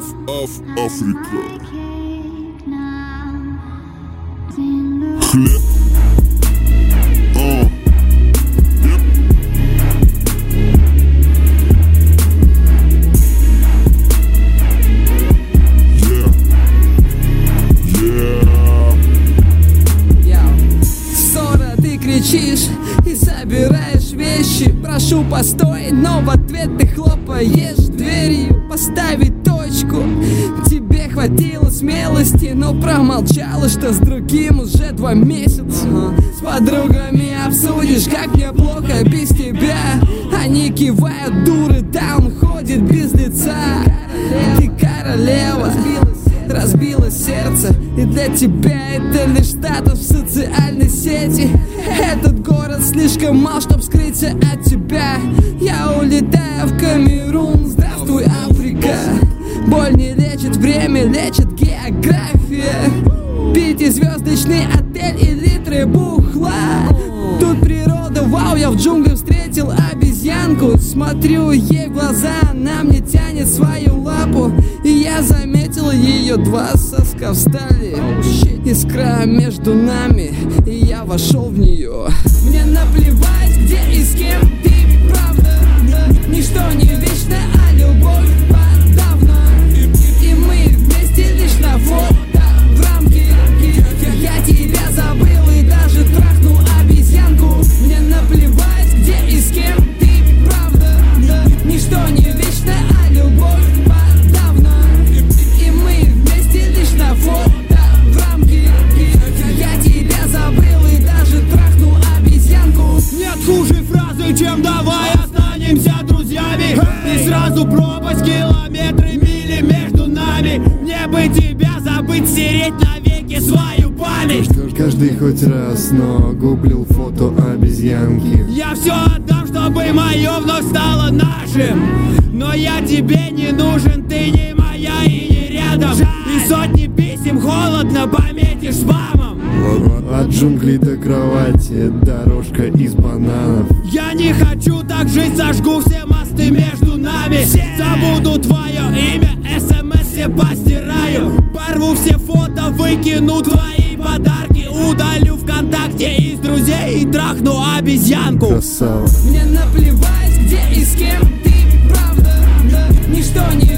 Африка. Хлеб. Кричишь и собираешь вещи. Прошу, постой, но в ответ ты хлопаешь дверью. Поставить точку. Тебе хватило смелости, но промолчала, что с другим уже 2 месяца. С подругами обсудишь, как мне плохо без тебя. Они кивают, дуры, да он ходит без лица. Ты королева, разбила сердце, и для тебя это лишь статус в социальной сети. Этот город слишком мал, чтоб скрыться от тебя. Я улетаю в Камерун, здравствуй, Африка. Боль не лечит, время лечит география. 5-звездочный отель и литры бухла. Тут природа, вау, я в джунглях встретил обезьянку. Смотрю ей в глаза, она мне тянет свою лапу. И я заметил ее 2 соска встали. Искра между нами, и я вошел в нее. Мне наплевать, где и с кем ты, правда. Ничто не вечно, а любовь подавно. И мы вместе лишь на фото в рамке. Я тебя забыл и даже трахнул обезьянку. Мне наплевать, где и с кем ты, правда. Ничто не вечно, а любовь подавно. И мы вместе лишь на фото в рамке. Я тебя забыл и даже трахнул обезьянку. Нет хуже фразы, чем давай останемся друзьями. И сразу пропасть, километры, мили между нами. Мне бы тебя забыть, стереть навеки свою память. Каждый хоть раз, но гуглил фото обезьянки. Я все отдам, чтобы мое вновь стало нашим. Но я тебе не нужен, ты не моя и не рядом. И сотни писем холодно пометишь спамом. От джунглей до кровати дорожка из бананов. Я не хочу так жить, сожгу все мосты между нами. Забуду твое имя, СМС все постираю. Порву все фото, выкину твои подарки. Удалю ВКонтакте из друзей и трахну обезьянку. Красава. Мне наплевать, где и с кем ты, правда. Ничто не